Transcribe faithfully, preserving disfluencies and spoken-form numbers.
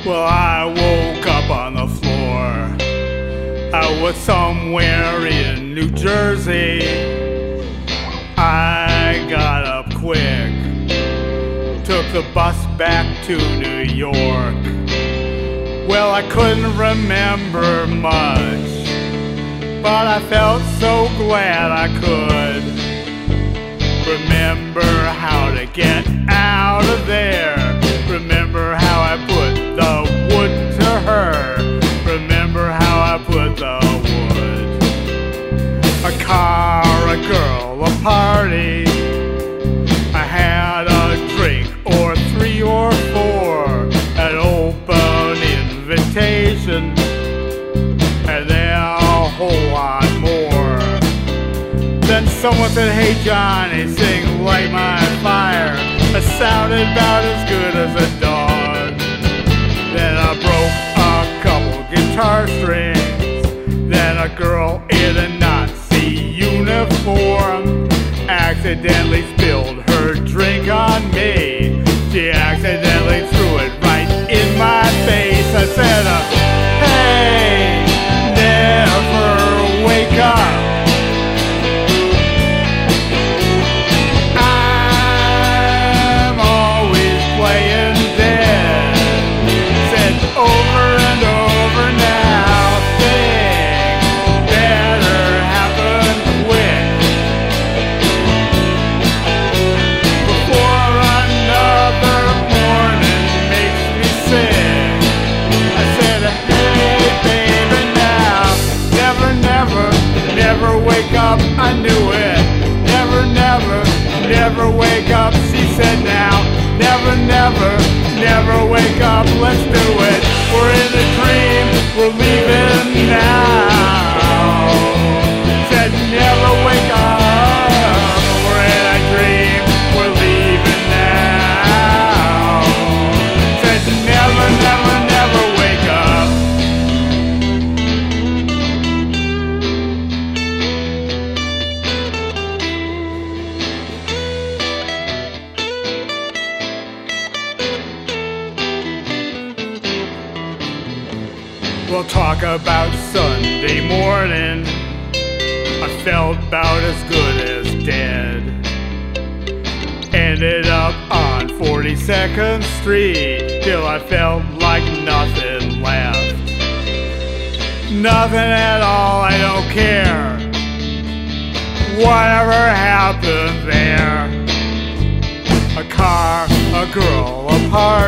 Well, I woke up on the floor. I was somewhere in New Jersey. I got up quick, took the bus back to New York. Well, I couldn't remember much, but I felt so glad I could remember how to get out of there. Remember how I put the wood to her. Remember how I put the wood. A car, a girl, a party. I had a drink or three or four, an open invitation, and then a whole lot more. Then someone said, "Hey Johnny, sing Light My Fire." I sounded about as good as a dog. Then I broke a couple guitar strings. Then a girl in a Nazi uniform accidentally spilled her drink on me. She accidentally threw it right in my face. I said, uh, "Hey, never wake up. I knew it. Never, never, never wake up. She said now, never, never, never wake up. Let's do it. We're in a dream. We're leaving now. Said never wake up. We're in a dream. We're leaving now. Said never, never, never wake up. We'll talk about Sunday morning. I felt about as good as dead. Ended up on forty-second Street till I felt like nothing left. Nothing at all, I don't care. Whatever happened there. A car, a girl, a party.